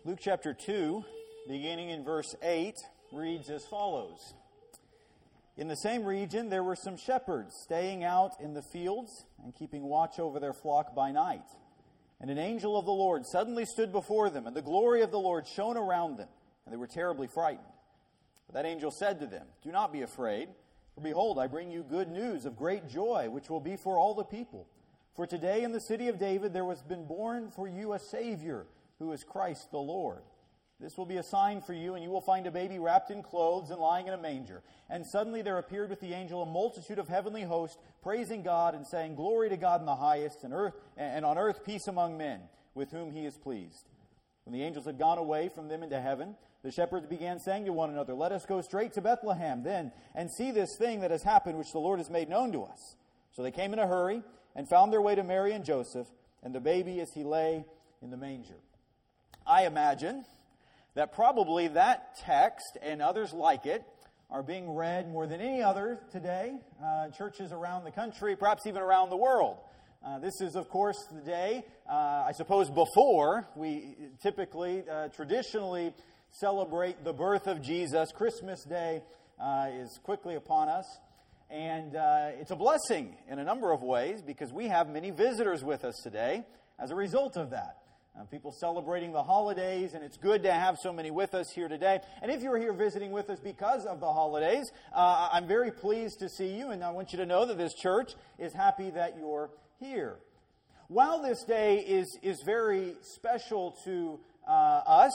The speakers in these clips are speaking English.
Luke chapter 2, beginning in verse 8, reads as follows. In the same region there were some shepherds staying out in the fields and keeping watch over their flock by night. And an angel of the Lord suddenly stood before them, and the glory of the Lord shone around them, and they were terribly frightened. But that angel said to them, "Do not be afraid, for behold, I bring you good news of great joy, which will be for all the people. For today in the city of David there has been born for you a Savior, who is Christ the Lord. This will be a sign for you, and you will find a baby wrapped in clothes and lying in a manger." And suddenly there appeared with the angel a multitude of heavenly hosts, praising God and saying, "Glory to God in the highest, and on earth peace among men, with whom he is pleased." When the angels had gone away from them into heaven, the shepherds began saying to one another, "Let us go straight to Bethlehem then, and see this thing that has happened, which the Lord has made known to us." So they came in a hurry, and found their way to Mary and Joseph, and the baby as he lay in the manger. I imagine that probably that text and others like it are being read more than any other today, churches around the country, perhaps even around the world. This is, of course, the day, I suppose, before we typically, traditionally celebrate the birth of Jesus. Christmas Day is quickly upon us. And it's a blessing in a number of ways because we have many visitors with us today as a result of that. People celebrating the holidays, and it's good to have so many with us here today. And if you're here visiting with us because of the holidays, I'm very pleased to see you, and I want you to know that this church is happy that you're here. While this day is very special to us,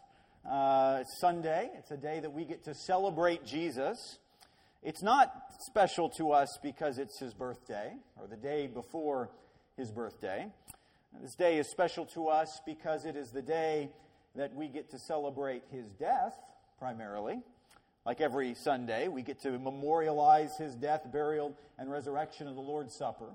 it's Sunday, it's a day that we get to celebrate Jesus. It's not special to us because it's his birthday or the day before his birthday. This day is special to us because it is the day that we get to celebrate his death, primarily. Like every Sunday, we get to memorialize his death, burial, and resurrection of the Lord's Supper.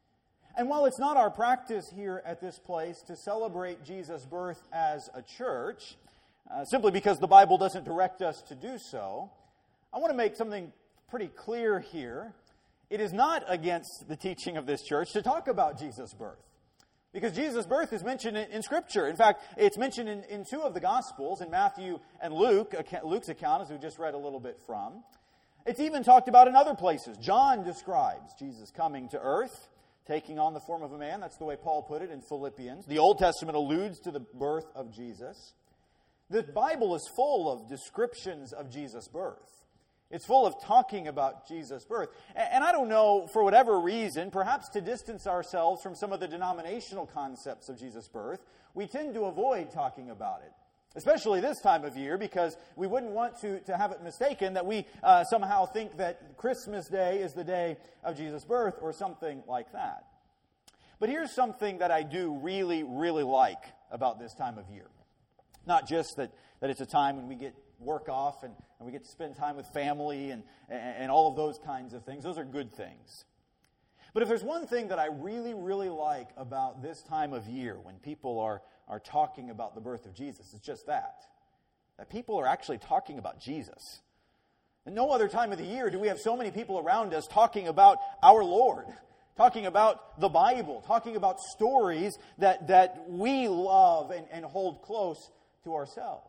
And while it's not our practice here at this place to celebrate Jesus' birth as a church, simply because the Bible doesn't direct us to do so, I want to make something pretty clear here. It is not against the teaching of this church to talk about Jesus' birth. Because Jesus' birth is mentioned in Scripture. In fact, it's mentioned in two of the Gospels, in Matthew and Luke, Luke's account, as we just read a little bit from. It's even talked about in other places. John describes Jesus coming to earth, taking on the form of a man. That's the way Paul put it in Philippians. The Old Testament alludes to the birth of Jesus. The Bible is full of descriptions of Jesus' birth. It's full of talking about Jesus' birth. And I don't know, for whatever reason, perhaps to distance ourselves from some of the denominational concepts of Jesus' birth, we tend to avoid talking about it. Especially this time of year, because we wouldn't want to have it mistaken that we somehow think that Christmas Day is the day of Jesus' birth or something like that. But here's something that I do really, really like about this time of year. Not just that it's a time when we get work off and we get to spend time with family and all of those kinds of things. Those are good things. But if there's one thing that I really, really like about this time of year when people are talking about the birth of Jesus, it's just that people are actually talking about Jesus. And no other time of the year do we have so many people around us talking about our Lord, talking about the Bible, talking about stories that we love and hold close to ourselves.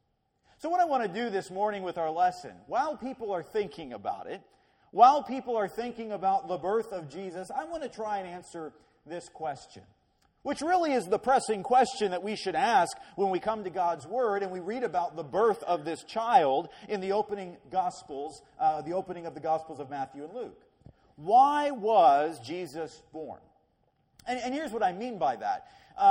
So what I want to do this morning with our lesson, while people are thinking about it, while people are thinking about the birth of Jesus, I want to try and answer this question, which really is the pressing question that we should ask when we come to God's Word and we read about the birth of this child in the opening Gospels, the opening of the Gospels of Matthew and Luke. Why was Jesus born? And here's what I mean by that.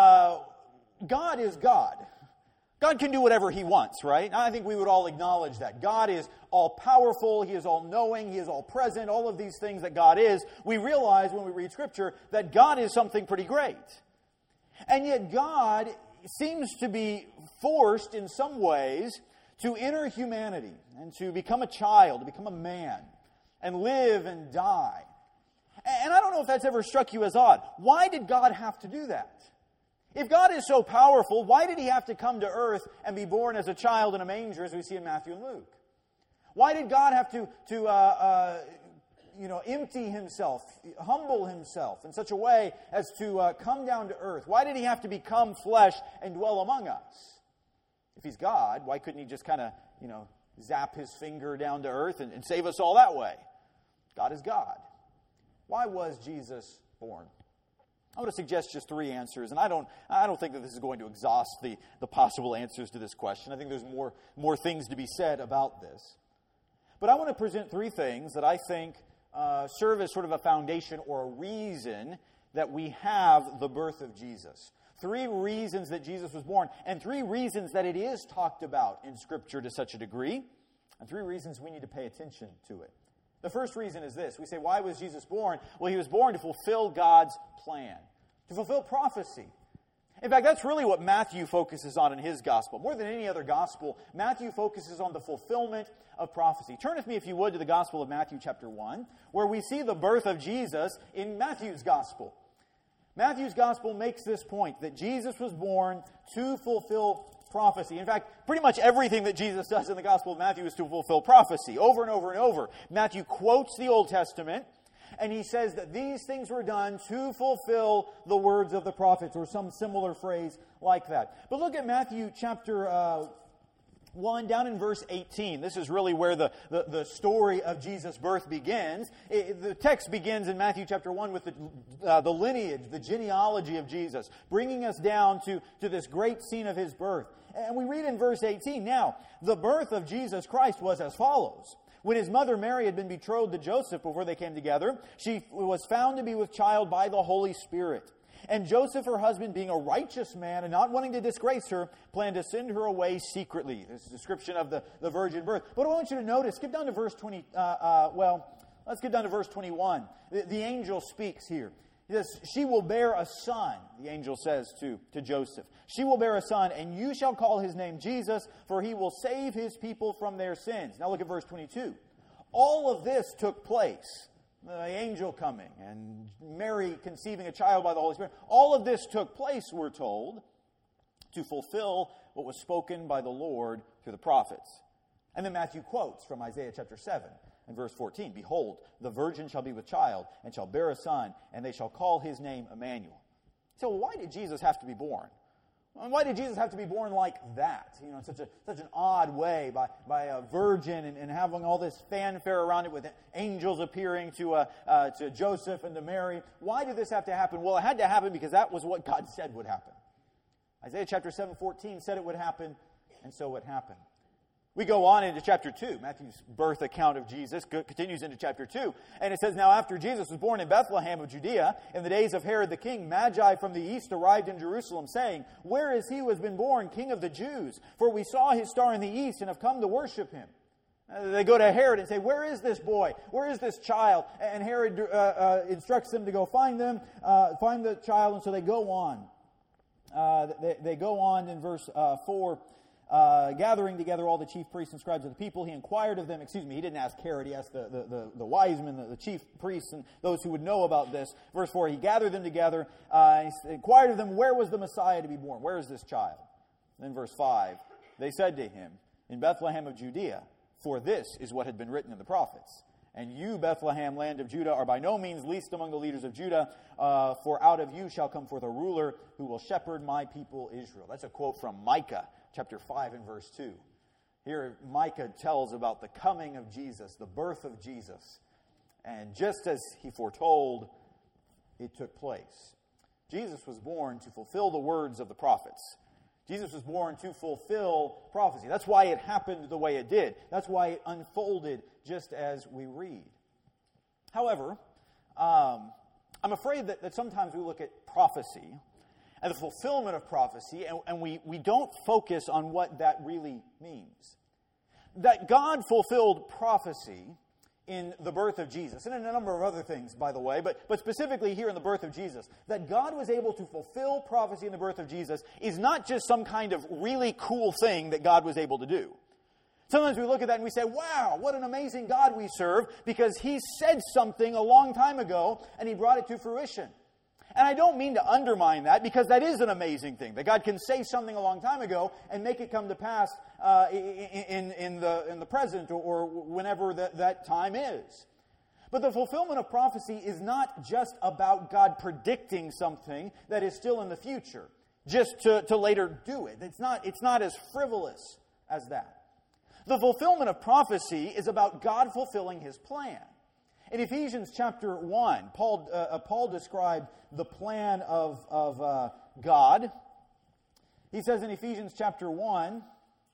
God is God. God can do whatever He wants, right? I think we would all acknowledge that. God is all-powerful, He is all-knowing, He is all-present, all of these things that God is. We realize when we read Scripture that God is something pretty great. And yet God seems to be forced in some ways to enter humanity and to become a child, to become a man, and live and die. And I don't know if that's ever struck you as odd. Why did God have to do that? If God is so powerful, why did He have to come to earth and be born as a child in a manger, as we see in Matthew and Luke? Why did God have to empty Himself, humble Himself in such a way as to come down to earth? Why did He have to become flesh and dwell among us? If he's God, why couldn't he just kind of, zap his finger down to earth and save us all that way? God is God. Why was Jesus born? I want to suggest just 3 answers, and I don't think that this is going to exhaust the possible answers to this question. I think there's more things to be said about this. But I want to present 3 things that I think serve as sort of a foundation or a reason that we have the birth of Jesus. 3 reasons that Jesus was born, and 3 reasons that it is talked about in Scripture to such a degree, and 3 reasons we need to pay attention to it. The first reason is this. We say, why was Jesus born? Well, he was born to fulfill God's plan, to fulfill prophecy. In fact, that's really what Matthew focuses on in his gospel. More than any other gospel, Matthew focuses on the fulfillment of prophecy. Turn with me, if you would, to the Gospel of Matthew chapter 1, where we see the birth of Jesus in Matthew's gospel. Matthew's gospel makes this point, that Jesus was born to fulfill prophecy. In fact, pretty much everything that Jesus does in the Gospel of Matthew is to fulfill prophecy, over and over and over. Matthew quotes the Old Testament, and he says that these things were done to fulfill the words of the prophets, or some similar phrase like that. But look at Matthew chapter 1, down in verse 18. This is really where the story of Jesus' birth begins. The text begins in Matthew chapter 1 with the lineage, the genealogy of Jesus, bringing us down to this great scene of his birth. And we read in verse 18, now, the birth of Jesus Christ was as follows. When his mother Mary had been betrothed to Joseph before they came together, she was found to be with child by the Holy Spirit. And Joseph, her husband, being a righteous man and not wanting to disgrace her, planned to send her away secretly. This is a description of the virgin birth. But I want you to notice, skip down to verse 20, let's get down to verse 21. The angel speaks here. He says, she will bear a son, the angel says to Joseph. She will bear a son, and you shall call his name Jesus, for he will save his people from their sins. Now look at verse 22. All of this took place. The angel coming and Mary conceiving a child by the Holy Spirit. All of this took place, we're told, to fulfill what was spoken by the Lord through the prophets. And then Matthew quotes from Isaiah chapter 7 and verse 14. Behold, the virgin shall be with child and shall bear a son, and they shall call his name Emmanuel. So why did Jesus have to be born? Why did Jesus have to be born like that? In such an odd way, by a virgin and having all this fanfare around it with angels appearing to Joseph and to Mary. Why did this have to happen? Well, it had to happen because that was what God said would happen. Isaiah chapter 7:14 said it would happen, and so it happened. We go on into chapter 2. Matthew's birth account of Jesus continues into chapter 2. And it says, now after Jesus was born in Bethlehem of Judea, in the days of Herod the king, Magi from the east arrived in Jerusalem, saying, where is he who has been born, King of the Jews? For we saw his star in the east and have come to worship him. They go to Herod and say, where is this boy? Where is this child? And Herod instructs them to go find the child, and so they go on. They go on in verse 4. Gathering together all the chief priests and scribes of the people, he inquired of them, he didn't ask Herod, he asked the wise men, the chief priests, and those who would know about this. Verse 4, he gathered them together, he inquired of them, where was the Messiah to be born? Where is this child? Then verse 5, they said to him, in Bethlehem of Judea, for this is what had been written in the prophets. And you, Bethlehem, land of Judah, are by no means least among the leaders of Judah, for out of you shall come forth a ruler who will shepherd my people Israel. That's a quote from Micah, chapter 5 and verse 2. Here, Micah tells about the coming of Jesus, the birth of Jesus. And just as he foretold, it took place. Jesus was born to fulfill the words of the prophets. Jesus was born to fulfill prophecy. That's why it happened the way it did. That's why it unfolded just as we read. However, I'm afraid that sometimes we look at prophecy and the fulfillment of prophecy, and we don't focus on what that really means. That God fulfilled prophecy in the birth of Jesus, and in a number of other things, by the way, but specifically here in the birth of Jesus, that God was able to fulfill prophecy in the birth of Jesus is not just some kind of really cool thing that God was able to do. Sometimes we look at that and we say, wow, what an amazing God we serve, because He said something a long time ago, and He brought it to fruition. And I don't mean to undermine that, because that is an amazing thing, that God can say something a long time ago and make it come to pass in the present or whenever that time is. But the fulfillment of prophecy is not just about God predicting something that is still in the future. just to later do it. It's not as frivolous as that. The fulfillment of prophecy is about God fulfilling His plan. In Ephesians chapter 1, Paul described the plan of God. He says in Ephesians chapter 1,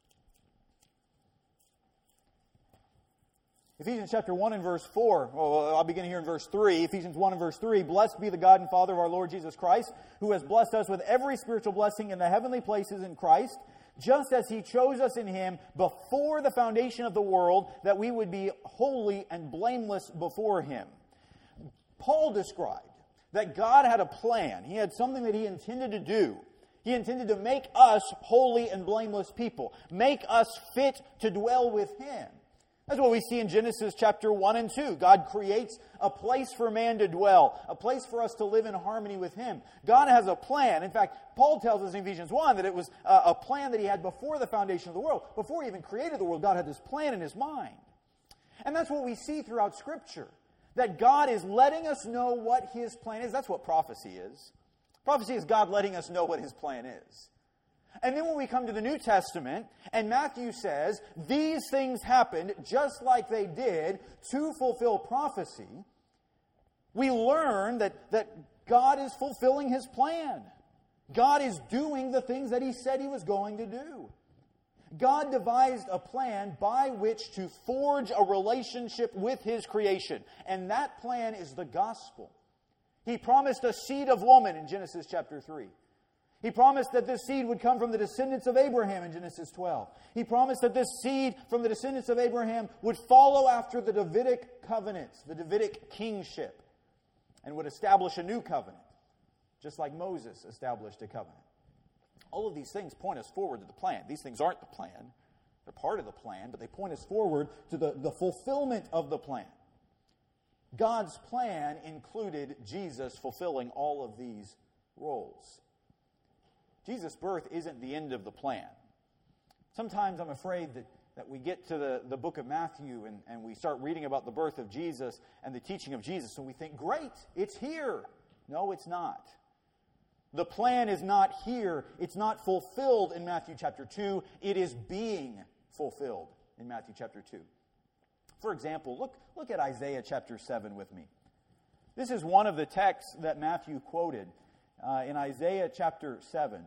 Ephesians chapter 1 and verse 4, well, I'll begin here in verse 3. Ephesians 1 and verse 3, Blessed be the God and Father of our Lord Jesus Christ, who has blessed us with every spiritual blessing in the heavenly places in Christ, just as He chose us in Him before the foundation of the world, that we would be holy and blameless before Him. Paul described that God had a plan. He had something that He intended to do. He intended to make us holy and blameless people, make us fit to dwell with Him. That's what we see in Genesis chapter 1 and 2. God creates a place for man to dwell, a place for us to live in harmony with Him. God has a plan. In fact, Paul tells us in Ephesians 1 that it was a plan that He had before the foundation of the world. Before He even created the world, God had this plan in His mind. And that's what we see throughout Scripture, that God is letting us know what His plan is. That's what prophecy is. Prophecy is God letting us know what His plan is. And then when we come to the New Testament, and Matthew says, these things happened just like they did to fulfill prophecy, we learn that God is fulfilling His plan. God is doing the things that He said He was going to do. God devised a plan by which to forge a relationship with His creation. And that plan is the gospel. He promised a seed of woman in Genesis chapter 3. He promised that this seed would come from the descendants of Abraham in Genesis 12. He promised that this seed from the descendants of Abraham would follow after the Davidic covenants, the Davidic kingship, and would establish a new covenant, just like Moses established a covenant. All of these things point us forward to the plan. These things aren't the plan. They're part of the plan, but they point us forward to the fulfillment of the plan. God's plan included Jesus fulfilling all of these roles. Jesus' birth isn't the end of the plan. Sometimes I'm afraid that we get to the book of Matthew and we start reading about the birth of Jesus and the teaching of Jesus, and we think, great, it's here. No, it's not. The plan is not here. It's not fulfilled in Matthew chapter 2. It is being fulfilled in Matthew chapter 2. For example, look at Isaiah chapter 7 with me. This is one of the texts that Matthew quoted in Isaiah chapter 7.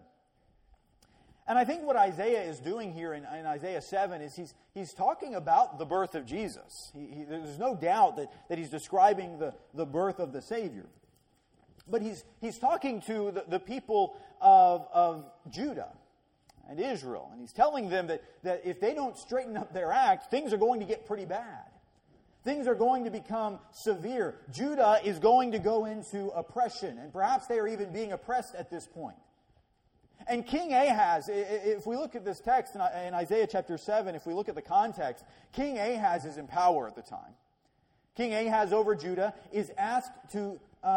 And I think what Isaiah is doing here in Isaiah 7 is he's talking about the birth of Jesus. There's no doubt that he's describing the birth of the Savior. But he's talking to the people of Judah and Israel. And he's telling them that if they don't straighten up their act, things are going to get pretty bad. Things are going to become severe. Judah is going to go into oppression. And perhaps they are even being oppressed at this point. And King Ahaz, if we look at this text in Isaiah chapter 7, if we look at the context, King Ahaz is in power at the time. King Ahaz over Judah is asked to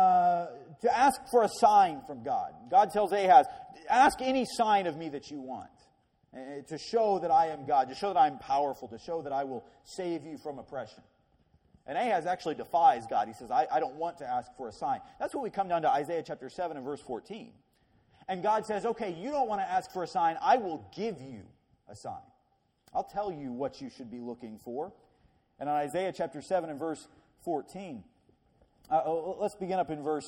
ask for a sign from God. God tells Ahaz, ask any sign of me that you want, to show that I am God, to show that I am powerful, to show that I will save you from oppression. And Ahaz actually defies God. He says, I don't want to ask for a sign. That's when we come down to Isaiah chapter 7 and verse 14. And God says, okay, you don't want to ask for a sign. I will give you a sign. I'll tell you what you should be looking for. And in Isaiah chapter 7 and verse 14, let's begin up in verse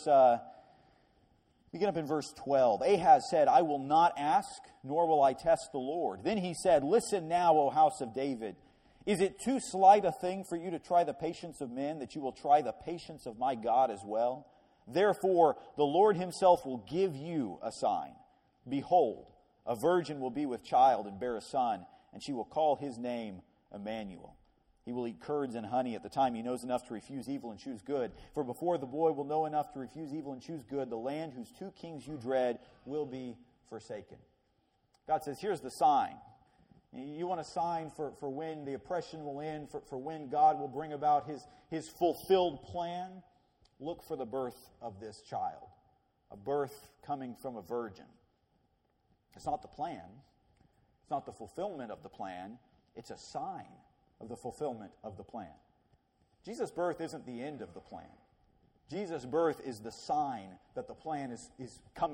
12. Ahaz said, I will not ask, nor will I test the Lord. Then he said, listen now, O house of David. Is it too slight a thing for you to try the patience of men, that you will try the patience of my God as well? Therefore, the Lord Himself will give you a sign. Behold, a virgin will be with child and bear a son, and she will call his name Emmanuel. He will eat curds and honey. At the time he knows enough to refuse evil and choose good. For before the boy will know enough to refuse evil and choose good, the land whose two kings you dread will be forsaken. God says, here's the sign. You want a sign for when the oppression will end, for when God will bring about His fulfilled plan? Look for the birth of this child. A birth coming from a virgin. It's not the plan. It's not the fulfillment of the plan. It's a sign of the fulfillment of the plan. Jesus' birth isn't the end of the plan. Jesus' birth is the sign that the plan is coming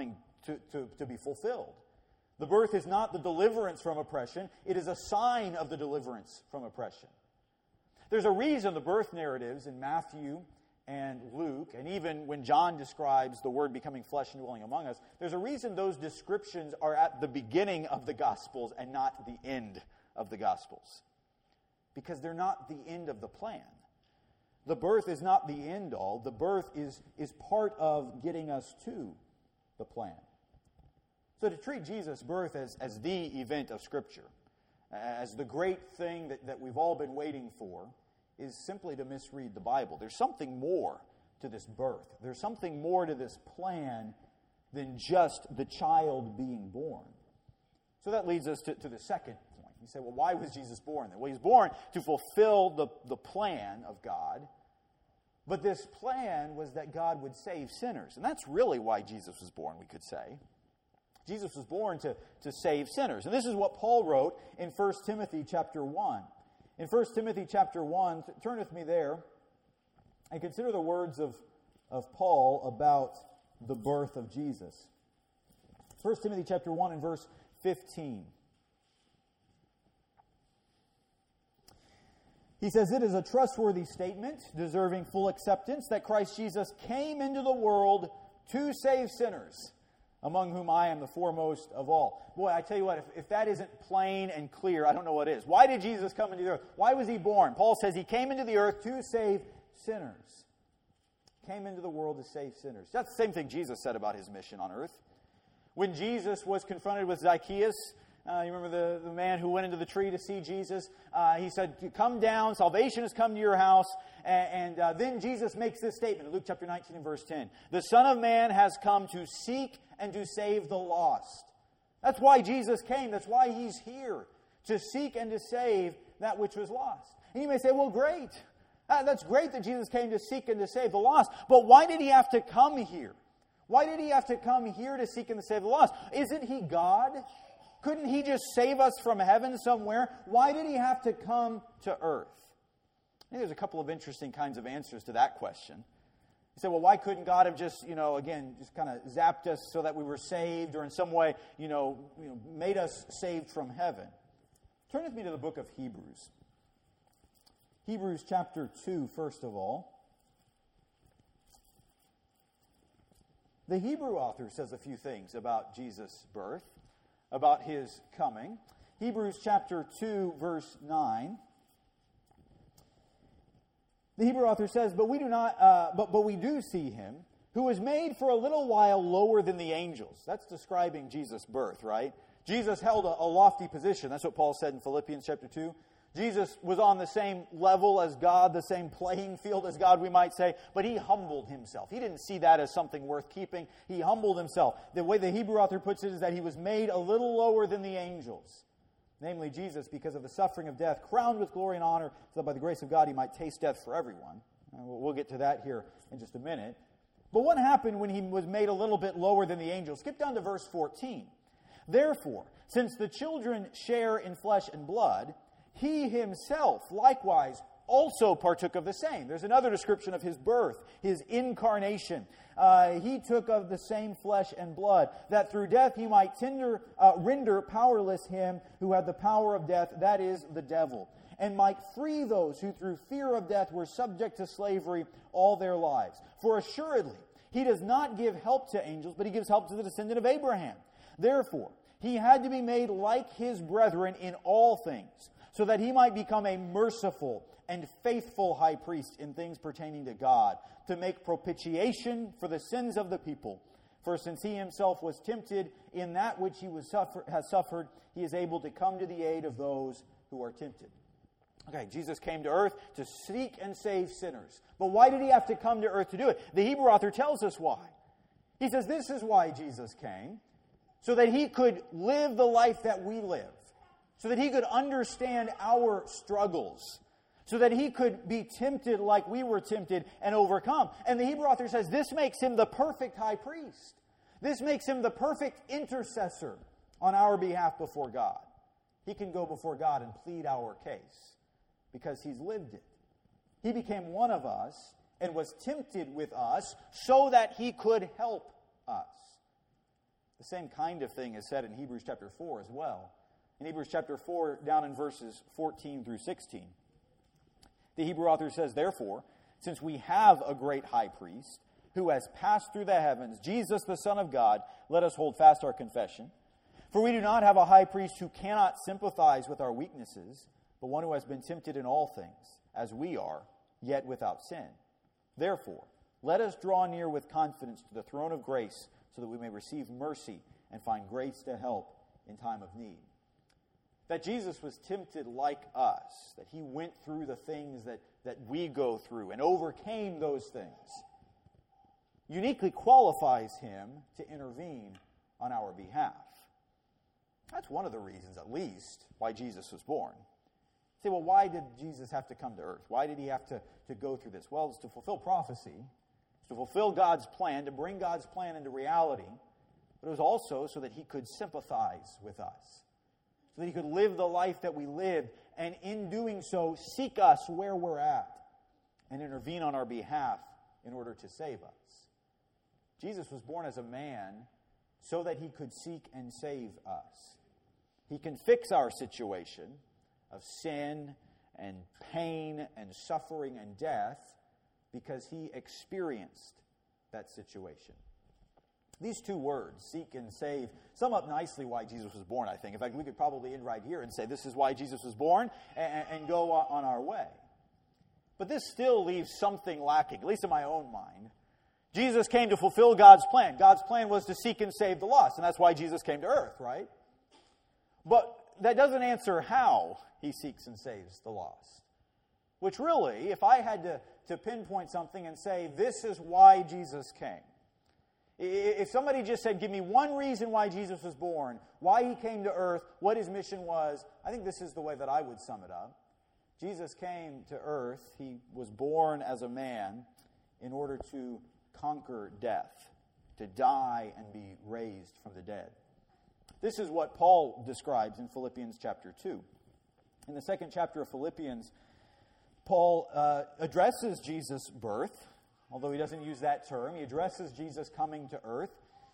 to be fulfilled. The birth is not the deliverance from oppression. It is a sign of the deliverance from oppression. There's a reason the birth narratives in Matthew and Luke, and even when John describes the Word becoming flesh and dwelling among us, there's a reason those descriptions are at the beginning of the Gospels and not the end of the Gospels. Because they're not the end of the plan. The birth is not the end all. The birth is part of getting us to the plan. So to treat Jesus' birth as the event of Scripture, as the great thing that we've all been waiting for, is simply to misread the Bible. There's something more to this birth. There's something more to this plan than just the child being born. So that leads us to the second point. You say, well, why was Jesus born then? Well, he's born to fulfill the plan of God. But this plan was that God would save sinners. And that's really why Jesus was born, we could say. Jesus was born to save sinners. And this is what Paul wrote in 1 Timothy chapter 1. In 1 Timothy chapter 1, turn with me there and consider the words of Paul about the birth of Jesus. 1 Timothy chapter 1 and verse 15. He says, "It is a trustworthy statement, deserving full acceptance, that Christ Jesus came into the world to save sinners, among whom I am the foremost of all." Boy, I tell you what, if that isn't plain and clear, I don't know what is. Why did Jesus come into the earth? Why was he born? Paul says he came into the earth to save sinners. Came into the world to save sinners. That's the same thing Jesus said about his mission on earth. When Jesus was confronted with Zacchaeus, you remember the man who went into the tree to see Jesus? He said, "Come down, salvation has come to your house." And then Jesus makes this statement in Luke chapter 19 and verse 10. "The Son of Man has come to seek and to save the lost." That's why Jesus came. That's why he's here, to seek and to save that which was lost. And you may say, well, great. That's great that Jesus came to seek and to save the lost. But why did he have to come here? Why did he have to come here to seek and to save the lost? Isn't he God? Couldn't he just save us from heaven somewhere? Why did he have to come to earth? I think there's a couple of interesting kinds of answers to that question. You say, well, why couldn't God have just, again, just kind of zapped us so that we were saved, or in some way, made us saved from heaven? Turn with me to the book of Hebrews. Hebrews chapter 2, first of all. The Hebrew author says a few things about Jesus' birth, about his coming. Hebrews chapter 2, verse 9. The Hebrew author says, "But we do see him, who was made for a little while lower than the angels." That's describing Jesus' birth, right? Jesus held a lofty position. That's what Paul said in Philippians chapter 2. Jesus was on the same level as God, the same playing field as God, we might say, but he humbled himself. He didn't see that as something worth keeping. He humbled himself. The way the Hebrew author puts it is that he was made a little lower than the angels. Namely, Jesus, because of the suffering of death, crowned with glory and honor, so that by the grace of God he might taste death for everyone. We'll get to that here in just a minute. But what happened when he was made a little bit lower than the angels? Skip down to verse 14. "Therefore, since the children share in flesh and blood, he himself likewise also partook of the same." There's another description of his birth, his incarnation. He took of the same flesh and blood, that through death he might render powerless him who had the power of death, that is, the devil, and might free those who through fear of death were subject to slavery all their lives. For assuredly, he does not give help to angels, but he gives help to the descendant of Abraham. Therefore, he had to be made like his brethren in all things, so that he might become a merciful and faithful high priest in things pertaining to God, to make propitiation for the sins of the people. For since he himself was tempted in that which he has suffered, he is able to come to the aid of those who are tempted. Okay, Jesus came to earth to seek and save sinners. But why did he have to come to earth to do it? The Hebrew author tells us why. He says this is why Jesus came, so that he could live the life that we live, so that he could understand our struggles, so that he could be tempted like we were tempted and overcome. And the Hebrew author says this makes him the perfect high priest. This makes him the perfect intercessor on our behalf before God. He can go before God and plead our case because he's lived it. He became one of us and was tempted with us so that he could help us. The same kind of thing is said in Hebrews chapter 4 as well. In Hebrews chapter 4, down in verses 14 through 16, the Hebrew author says, "Therefore, since we have a great high priest who has passed through the heavens, Jesus the Son of God, let us hold fast our confession. For we do not have a high priest who cannot sympathize with our weaknesses, but one who has been tempted in all things, as we are, yet without sin. Therefore, let us draw near with confidence to the throne of grace, so that we may receive mercy and find grace to help in time of need." That Jesus was tempted like us, that he went through the things that we go through and overcame those things, uniquely qualifies him to intervene on our behalf. That's one of the reasons, at least, why Jesus was born. You say, well, why did Jesus have to come to earth? Why did he have to go through this? Well, it's to fulfill prophecy. It's to fulfill God's plan, to bring God's plan into reality. But it was also so that he could sympathize with us, so that he could live the life that we lived, and in doing so, seek us where we're at and intervene on our behalf in order to save us. Jesus was born as a man so that he could seek and save us. He can fix our situation of sin and pain and suffering and death because he experienced that situation. These two words, seek and save, sum up nicely why Jesus was born, I think. In fact, we could probably end right here and say this is why Jesus was born and go on our way. But this still leaves something lacking, at least in my own mind. Jesus came to fulfill God's plan. God's plan was to seek and save the lost, and that's why Jesus came to earth, right? But that doesn't answer how he seeks and saves the lost. Which really, if I had to pinpoint something and say, this is why Jesus came. If somebody just said, give me one reason why Jesus was born, why he came to earth, what his mission was, I think this is the way that I would sum it up. Jesus came to earth, he was born as a man in order to conquer death, to die and be raised from the dead. This is what Paul describes in Philippians chapter 2. In the second chapter of Philippians, Paul addresses Jesus' birth, although he doesn't use that term. He addresses Jesus coming to earth.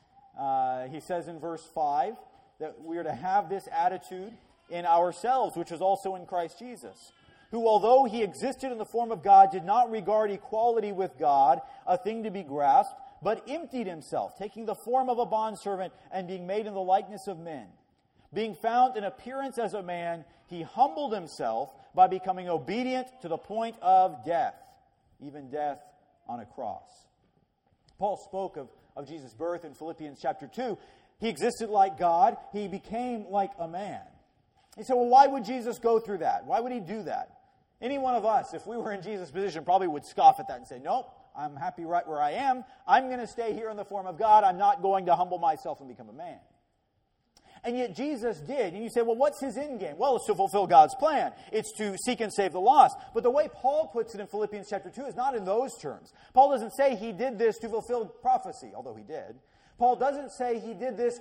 He says in verse 5 that we are to have this attitude in ourselves, which is also in Christ Jesus, who, although he existed in the form of God, did not regard equality with God a thing to be grasped, but emptied himself, taking the form of a bondservant and being made in the likeness of men. Being found in appearance as a man, he humbled himself by becoming obedient to the point of death, even death on a cross. Paul spoke of Jesus' birth in Philippians chapter 2. He existed like God. He became like a man. He said, well, why would Jesus go through that? Why would he do that? Any one of us, if we were in Jesus' position, probably would scoff at that and say, nope, I'm happy right where I am. I'm going to stay here in the form of God. I'm not going to humble myself and become a man. And yet Jesus did. And you say, well, what's his end game? Well, it's to fulfill God's plan. It's to seek and save the lost. But the way Paul puts it in Philippians chapter 2 is not in those terms. Paul doesn't say he did this to fulfill prophecy, although he did. Paul doesn't say he did this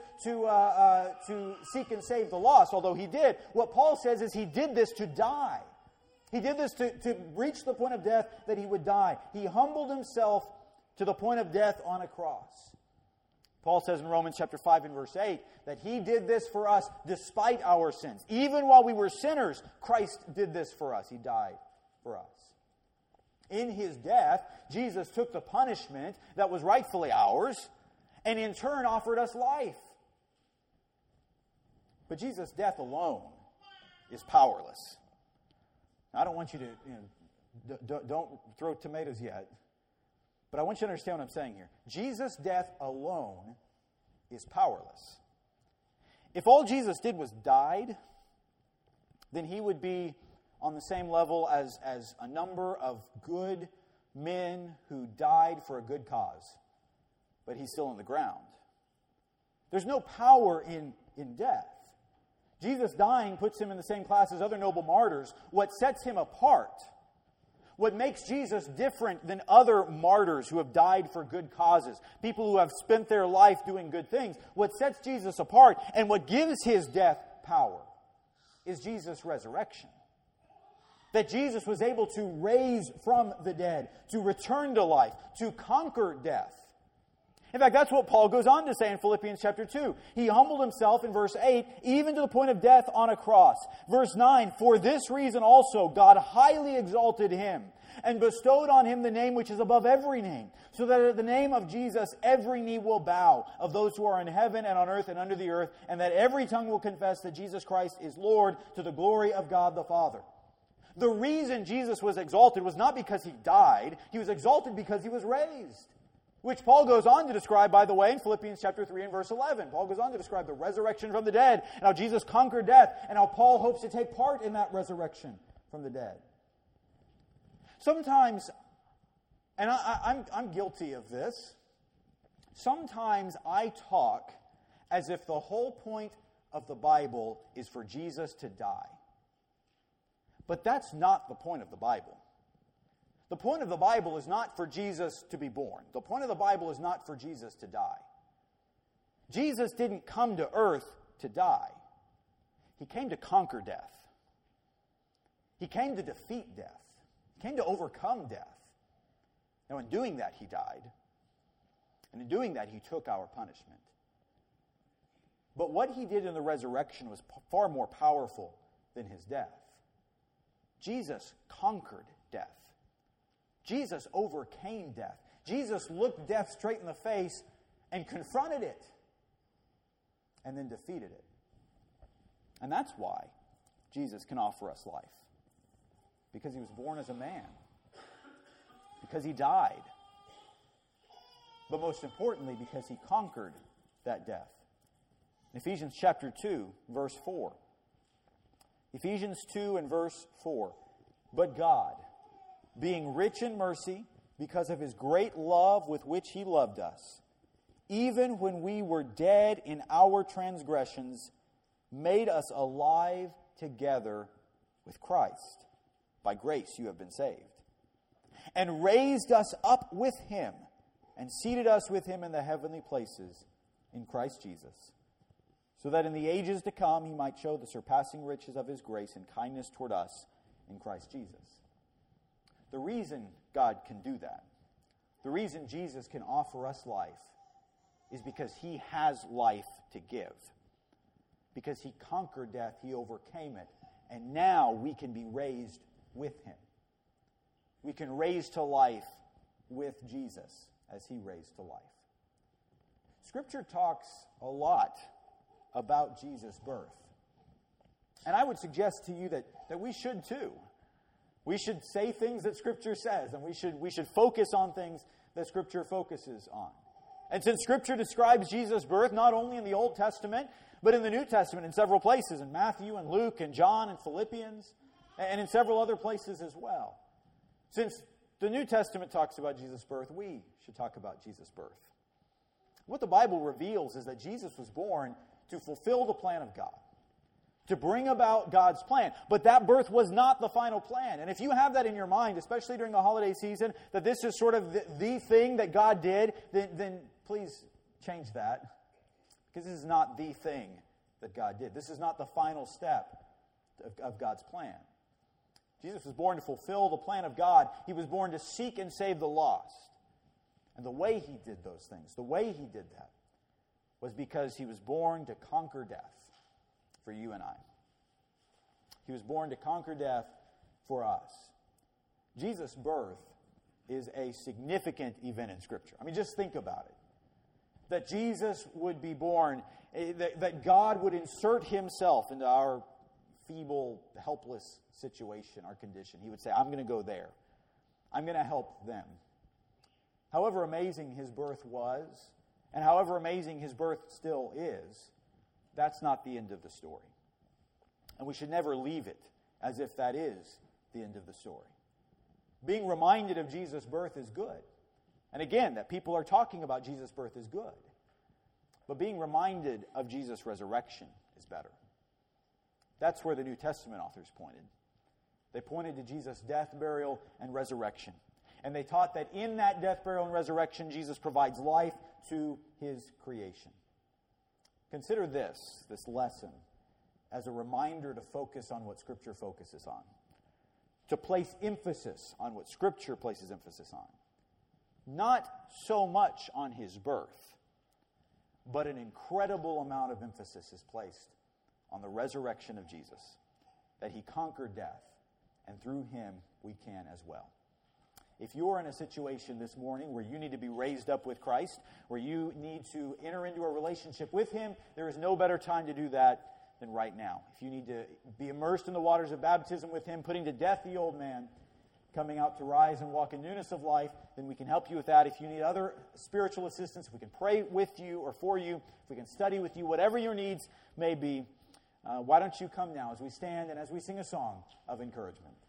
to seek and save the lost, although he did. What Paul says is he did this to die. He did this to reach the point of death that he would die. He humbled himself to the point of death on a cross. Paul says in Romans chapter 5 and verse 8 that he did this for us despite our sins. Even while we were sinners, Christ did this for us. He died for us. In his death, Jesus took the punishment that was rightfully ours and in turn offered us life. But Jesus' death alone is powerless. I don't want you to, don't throw tomatoes yet. But I want you to understand what I'm saying here. Jesus' death alone is powerless. If all Jesus did was died, then he would be on the same level as a number of good men who died for a good cause. But he's still on the ground. There's no power in death. Jesus dying puts him in the same class as other noble martyrs. What sets him apart, what makes Jesus different than other martyrs who have died for good causes, people who have spent their life doing good things, what sets Jesus apart and what gives his death power is Jesus' resurrection. That Jesus was able to raise from the dead, to return to life, to conquer death. In fact, that's what Paul goes on to say in Philippians chapter 2. He humbled himself in verse 8, even to the point of death on a cross. Verse 9, for this reason also God highly exalted him and bestowed on him the name which is above every name, so that at the name of Jesus every knee will bow, of those who are in heaven and on earth and under the earth, and that every tongue will confess that Jesus Christ is Lord, to the glory of God the Father. The reason Jesus was exalted was not because he died. He was exalted because he was raised. Which Paul goes on to describe, by the way, in Philippians chapter 3 and verse 11. Paul goes on to describe the resurrection from the dead, and how Jesus conquered death, and how Paul hopes to take part in that resurrection from the dead. Sometimes, and I'm guilty of this, sometimes I talk as if the whole point of the Bible is for Jesus to die. But that's not the point of the Bible. The point of the Bible is not for Jesus to be born. The point of the Bible is not for Jesus to die. Jesus didn't come to earth to die. He came to conquer death. He came to defeat death. He came to overcome death. Now, in doing that, he died. And in doing that, he took our punishment. But what he did in the resurrection was far more powerful than his death. Jesus conquered death. Jesus overcame death. Jesus looked death straight in the face and confronted it and then defeated it. And that's why Jesus can offer us life. Because he was born as a man. Because he died. But most importantly, because he conquered that death. In Ephesians chapter 2, verse 4. Ephesians 2 and verse 4. But God, being rich in mercy, because of his great love with which he loved us, even when we were dead in our transgressions, made us alive together with Christ. By grace you have been saved. And raised us up with him, and seated us with him in the heavenly places in Christ Jesus, so that in the ages to come he might show the surpassing riches of his grace and kindness toward us in Christ Jesus. The reason God can do that, the reason Jesus can offer us life, is because he has life to give. Because he conquered death, he overcame it, and now we can be raised with him. We can raise to life with Jesus as he raised to life. Scripture talks a lot about Jesus' birth. And I would suggest to you that we should too. We should say things that Scripture says, and we should focus on things that Scripture focuses on. And since Scripture describes Jesus' birth not only in the Old Testament, but in the New Testament in several places, in Matthew and Luke and John and Philippians, and in several other places as well. Since the New Testament talks about Jesus' birth, we should talk about Jesus' birth. What the Bible reveals is that Jesus was born to fulfill the plan of God, to bring about God's plan. But that birth was not the final plan. And if you have that in your mind, especially during the holiday season, that this is sort of the thing that God did, then please change that. Because this is not the thing that God did. This is not the final step of God's plan. Jesus was born to fulfill the plan of God. He was born to seek and save the lost. And the way he did those things, the way he did that, was because he was born to conquer death for you and I. He was born to conquer death for us. Jesus' birth is a significant event in Scripture. I mean, just think about it. That Jesus would be born, that God would insert himself into our feeble, helpless situation, our condition. He would say, I'm going to go there. I'm going to help them. However amazing his birth was, and however amazing his birth still is, that's not the end of the story. And we should never leave it as if that is the end of the story. Being reminded of Jesus' birth is good. And again, that people are talking about Jesus' birth is good. But being reminded of Jesus' resurrection is better. That's where the New Testament authors pointed. They pointed to Jesus' death, burial, and resurrection. And they taught that in that death, burial, and resurrection, Jesus provides life to his creation. Consider this lesson, as a reminder to focus on what Scripture focuses on. To place emphasis on what Scripture places emphasis on. not so much on his birth, but an incredible amount of emphasis is placed on the resurrection of Jesus, that he conquered death, and through him we can as well. If you're in a situation this morning where you need to be raised up with Christ, where you need to enter into a relationship with him, there is no better time to do that than right now. If you need to be immersed in the waters of baptism with him, putting to death the old man, coming out to rise and walk in newness of life, then we can help you with that. If you need other spiritual assistance, if we can pray with you or for you, if we can study with you, whatever your needs may be, why don't you come now as we stand and as we sing a song of encouragement.